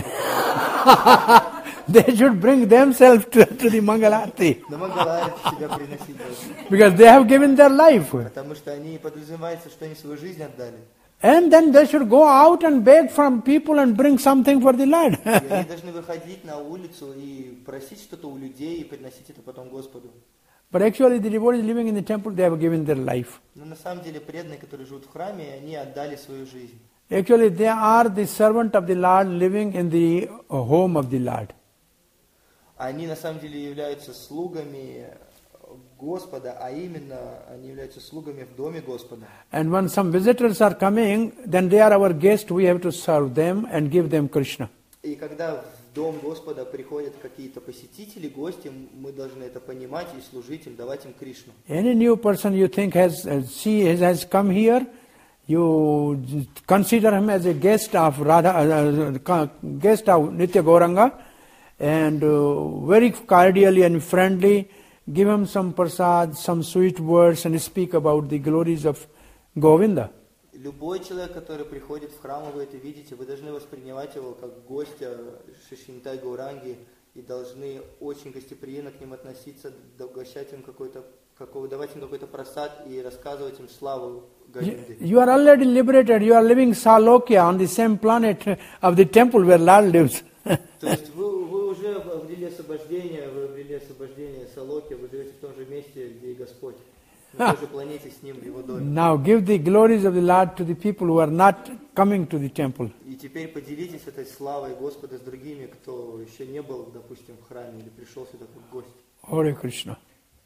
They should bring themselves to the Mangalarti. На Мангаларти себя приносить должны. Because they have given their life. Потому что они подразумевается, что они свою жизнь отдали. And then they should go out and beg from people and bring something for the Lord. И они должны выходить на улицу и просить что-то у людей и приносить это потом Господу. But actually the devotees living in the temple, they have given their life. Но на самом деле преданные, которые живут в храме, они отдали свою жизнь. Actually they are the servant of the Lord living in the home of the Lord. Они на самом деле являются слугами Господа, а именно они являются слугами в доме Господа. And when some visitors are coming, then they are our guests, we have to serve them and give them Krishna. И когда в дом Господа приходят какие-то посетители, гости, мы должны это понимать и служить им, давать им Кришну. Any new person you think has come here, you consider him as a guest of guest of Nitya Gauranga, and very cordially and friendly, give him some prasad, some sweet words, and speak about the glories of Govinda. Любой человек, который приходит в храм, вы это видите, вы должны воспринимать его как гостя Шри Нитай Гауранги и должны очень гостеприимно к ним относиться, угощать им давать им какой-то прасад и рассказывать им славу Говинды. You are already liberated, you are living Salokya on the same planet of the temple where Lord lives. То есть вы уже обрели освобождение Салоки, вы живете в том же месте, где и Господь. На той же планете с Ним, в Его доме. Now give the glories of the Lord to the people who are not coming to the temple. И теперь поделитесь этой славой Господа с другими, кто еще не был, допустим, в храме или пришел сюда как гость. Hare Krishna.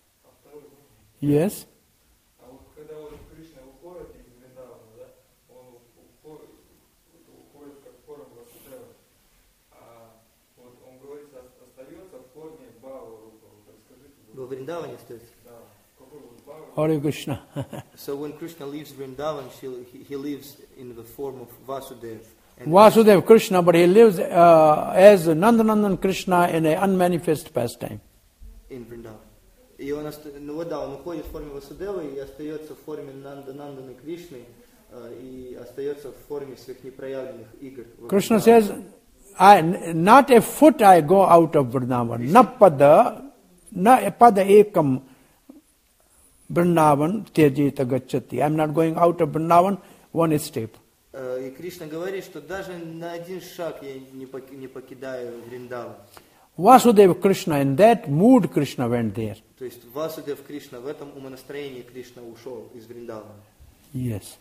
Yes? А вот когда вот Кришна уходит из Вриндавана, да, он уходит как форма Васудева, а вот он говорит, остается в форме Бхава Рупа. Вот расскажите. Во Вриндаване остается? Да. Какой вот Бхава? Hare Krishna. So when Krishna leaves Vrindavan, he lives in the form of Vasudeva. Vasudeva Krishna, but he lives as Nandanandan Krishna in an unmanifest pastime. In Vrindavan. И он уходит в форме Васудевы и остается в форме Нанданы Кришны и остается в форме своих непроявленных игр. Krishna says, not a foot I go out of Vrindavan, na pada ekam Vrindavan tejita gacchati. I am not going out of Vrindavan one step. И Кришна говорит, что даже на один шаг я не покидаю Вриндаван. Vasudeva Krishna, in that mood Krishna went there. То есть Васудев Кришна, в этом умонастроении Кришна ушел из Вриндавана. Yes.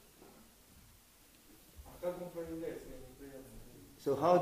So how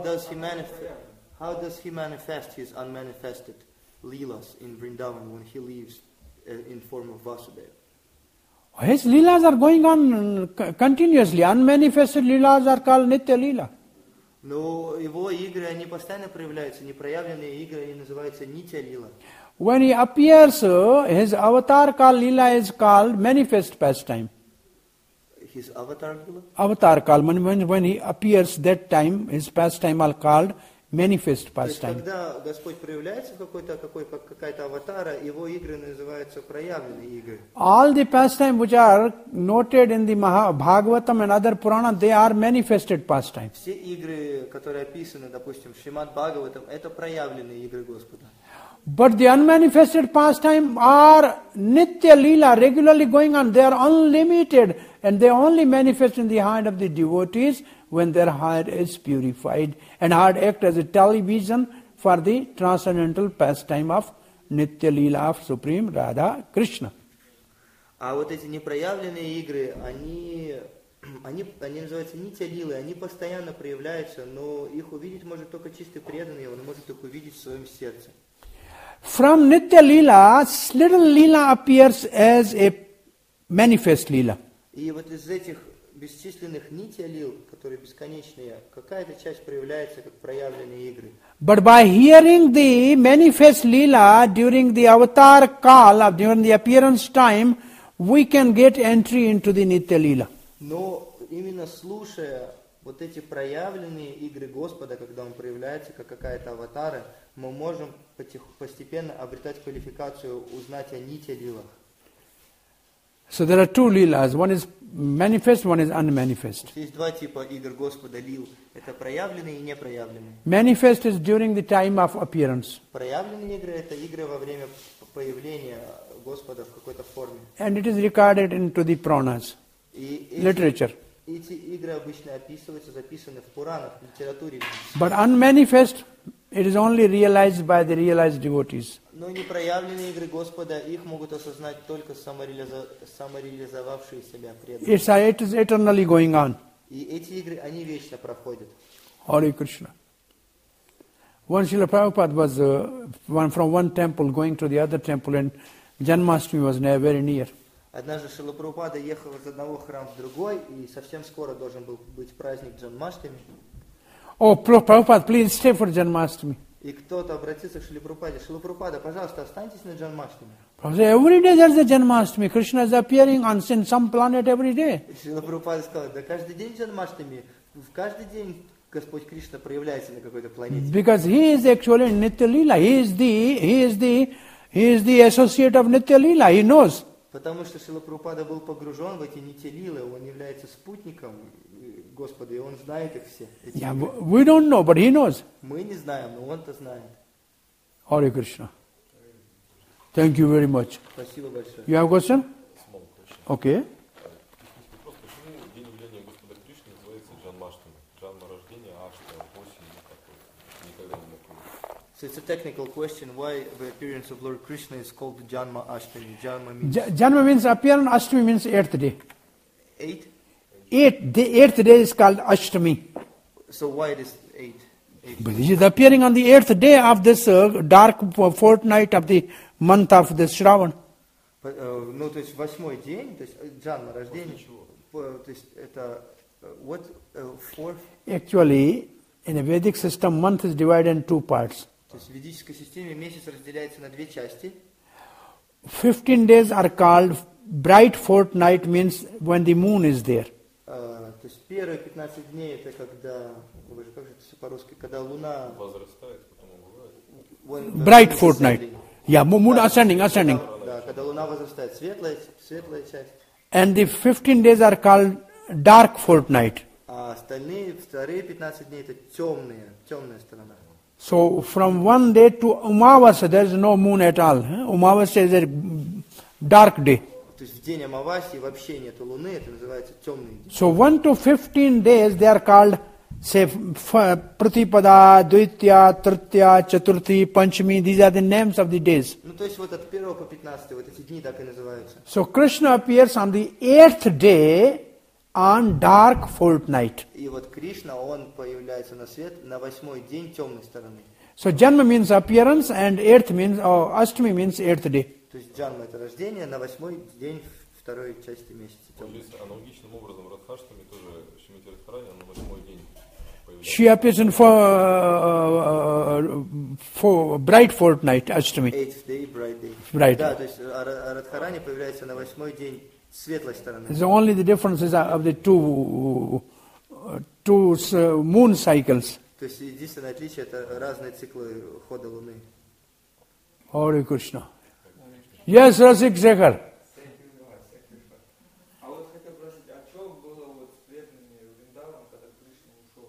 does he manifest his unmanifested leelas in Vrindavan when he leaves in form of Vasudeva? His leelas are going on continuously. Unmanifested leelas are called Nitya Leela. Но его игры, они постоянно проявляются. Непроявленные игры, они называются Нитя Лила. When he appears, his avatar kal Leela is called manifest pastime. His avatar Lila? Avatar kal, when he appears, that time, his pastime are called manifest То есть, pastime. когда Господь проявляется в какая-то аватара, его игры называются проявленные игры. All the pastime which are noted in the Bhagavatam and other Purana, they are manifested pastime. Все игры, которые описаны, допустим, в Шримад Бхагаватам, это проявленные игры Господа. But the unmanifested pastime are Nitya Leela, regularly going on. They are unlimited and they only manifest in the heart of the devotees when their heart is purified, and heart act as a television for the transcendental pastime of Nitya Leela of Supreme Radha Krishna. А вот эти непроявленные игры, они называются Нитя Лилы, они постоянно проявляются, но их увидеть может только чистый преданный, он может их увидеть в своем сердце. From Nitya Leela, little Leela appears as a manifest Leela. И вот из этих бесчисленных Нитя Лил, которые бесконечные, какая-то часть проявляется как проявленные игры. But by hearing the manifest Leela during the avatar kal, during the appearance time, we can get entry into the Nitya Leela. Но именно слушая вот эти проявленные игры Господа, когда Он проявляется как какая-то аватара, мы можем постепенно обретать квалификацию узнать о Нитя Лилах. So there are two Leelas. One is manifest, one is unmanifest. Есть два типа игр Господа Лил. Это проявленные и непроявленные. Manifest is during the time of appearance. Проявленные игры – это игры во время появления Господа в какой-то форме. And it is recorded into the Puranas, literature. Эти игры обычно описываются, записаны в Пуранах, в литературе. But unmanifest, it is only realized by the realized devotees. Но непроявленные игры Господа, их могут осознать только самореализовавшие себя преданные. It is eternally going on. И эти игры, они вечно проходят. Hare Krishna. One Srila Prabhupada was from one temple going to the other temple, and Janmashtami was very near. Однажды Шрила Прабхупада ехал из одного храма в другой, и совсем скоро должен был быть праздник Джанмаштами. Oh, Prabhupada, please stay for Janmashtami. И кто-то обратился к Шриле Прабхупаде: Шрила Прабхупада, пожалуйста, останьтесь на Джанмаштами. Prabhupada said, every day there's a Janmashtami. Krishna is appearing on some planet every day. Шрила Прабхупада сказал: да каждый день Джанмаштами, в каждый день Господь Кришна проявляется на какой-то планете. Because he is actually Nitya Leela. He is the associate of Nitya Leela. He knows. Потому что Шрила Прабхупада был погружен в эти нитя-лилы, он является спутником Господа, и он знает их все. Yeah, we don't know, but he knows. Мы не знаем, но он-то знает. Hare Krishna. Thank you very much. Спасибо большое. You have a question? Okay. Почему день явления Господа Кришны называется Джанмаштами? Джанма рождения, Ашта, осень, никогда не напомню. So it's a technical question, why the appearance of Lord Krishna is called Janma Ashtami. Janma means Janma means appearance, Ashtami means 8th day. 8. The 8th day is called Ashtami. So why it is 8? But he is appearing on the 8th day of this dark fortnight of the month of the Shravan. Ну, то есть 8-й день, то есть Джанма рождения, то есть это what fourth? Actually, in a Vedic system, month is divided in 2 parts. То есть в ведической системе месяц разделяется на 2 части. 15 days are called bright fortnight, means when the moon is there. То есть первые 15 дней это когда, как же это все по-русски, когда луна Возрастает, потом убывает. Bright fortnight. Yeah, moon ascending. Да, когда луна возрастает, светлая часть. And the 15 days are called dark fortnight. А остальные, вторые 15 дней это темная сторона. So from one day to Umavasa, there is no moon at all. Umavasa is a dark day. То есть в день Амаваси вообще нету луны, это называется темный день. So 1 to 15 days, they are called, say, Pratipada, Dvitya, Tritya, Chaturthi, Panchami. These are the names of the days. Ну то есть вот от 1 по 15, вот эти дни так и называются. So Krishna appears on the 8th day on dark fortnight. И вот Кришна, он появляется на свет на 8-й день темной стороны. So Janma means appearance and 8th means, or Ashtami means 8th day. То есть Джанма это рождение, на 8-й день второй части месяца темной. Получается, аналогичным образом Радхаштами тоже Шримати Радхарани, на 8-й день появляется. She appears in for bright fortnight, Ashtami. 8th day, bright day. Bright. Да, то есть Радхарани появляется на 8-й день светлой стороны. So only the differences are of the two moon cycles. То есть единственное отличие это разные циклы хода Луны. Hare Krishna. Yes, Rasik Shekhar. А вот хотел спросить, а что было вот с преданными Вриндаваном, когда Кришна ушел?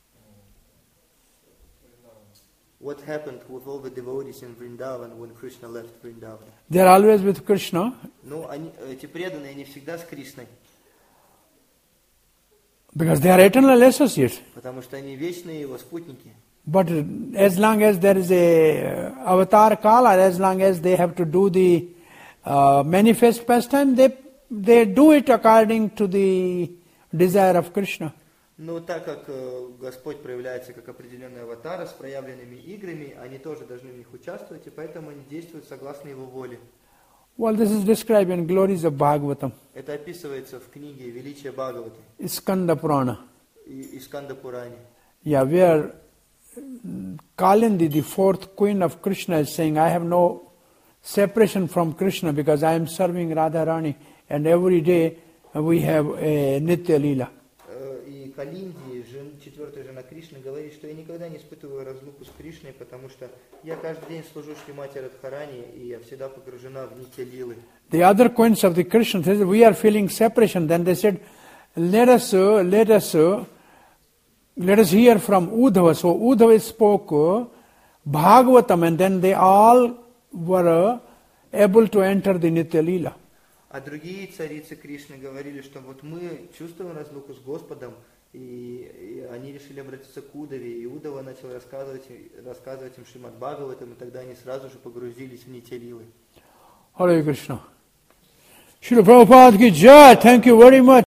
What happened with all the devotees in Vrindavan when Krishna left Vrindavan? They are always with Krishna. Ну, эти преданные, они всегда с Кришной. Because they are eternal associates. Потому что они вечные его спутники. But as long as there is a avatar kala, as long as they have to do the manifest pastime, they do it according to the desire of Krishna. Но так как Господь проявляется как определенный аватар с проявленными играми, они тоже должны в них участвовать, и поэтому они действуют согласно его воле. Well, this is described in Glories of Bhagavatam. Это описывается в книге «Величие Бхагаваты» Skanda Purana. и Сканда Пуране. Yeah, where Kalindi, the 4th queen of Krishna, is saying, I have no separation from Krishna because I am serving Radharani and every day we have a Nitya Leela. И Калинди, 4-я жена Кришны, говорит, что я никогда не испытываю разлуку с Кришной, потому что я каждый день служу Шримати Радхарани, и я всегда погружена в Нитя Лилы. The other queens of the Krishna said, we are feeling separation. Then they said, let us hear from Uddhava. So Uddhava spoke Bhagavatam, and then they all were able to enter the Nitya Leela. А другие царицы Кришны говорили, что вот мы чувствуем разлуку с Господом, и они решили обратиться к Удаве, и Удава начал рассказывать им Шримад Бхагаватам, и тогда они сразу же погрузились в нити лилы. Hare Krishna. Srila Prabhupada ki jai. Thank you very much.